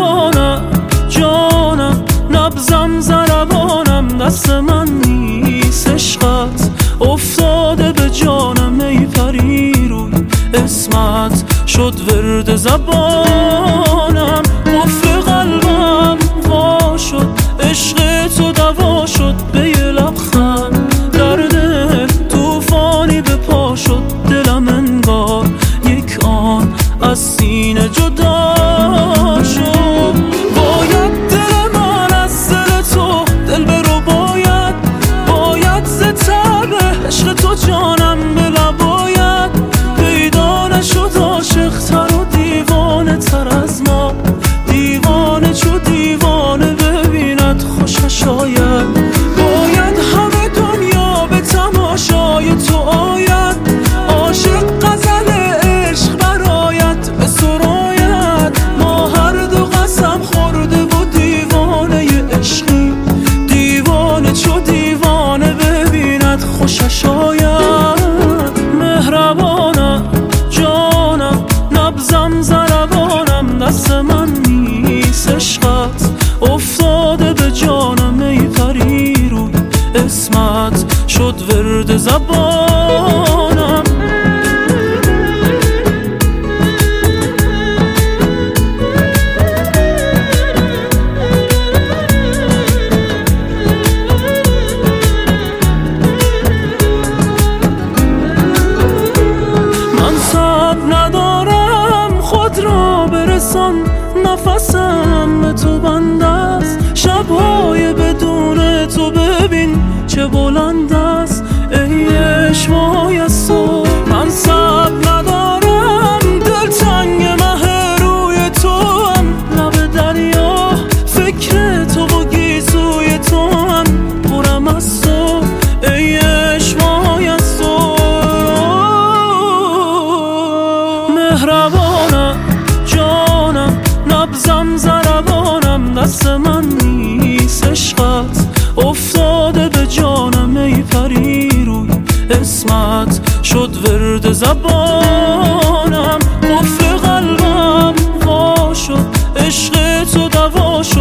مهربانم جانم، نبضم ضربانم، دست من نیست عشقت افتاده به جانم. ای پری روی اسمت شد ورد زبانم، قفل قلبم وا شد، عشق تو دوا شد. به یه لبخند در دل توفانی به پا شد، دلم انگار یک آن از سینه جدا شد. باید دل من از دل تو دل برو، باید ز تب عشق تو جانم به لباید پیدا نشد عاشق تر و دیوانه تر از ما. دیوانه چو دیوانه ببیند خوشش آید، باید همه دنیا به تماشای تو آید. عاشق غزل عشق برآید به سراید، ما هر دو قسم خورده و دیوانه عشقی. دیوانه چو دیوانه ببیند خوشش آید. مهربانم جانم، نبضم ضربانم، دست من نیست عشقت افتاده به جانم. ای پری روی اسمت شد ورد زبانم. من صبر ندارم خود را برسان، نفسم به تو بند است، شبهای بدون تو ببین چه بلند است. ای عشقای از تو من صبر ندارم، دل تنگ مه روی تو هم، لب دریا فکر تو و گیسوی تو هم، پرم از تو ای عشقای از تو. مهربانم جانم، نبضم ضربانم، دست من نیست عشقت افتاده به جانم. ای پری روی اسمت شد ورد زبانم، قفل قلبم وا شد، عشق تو دوا شد.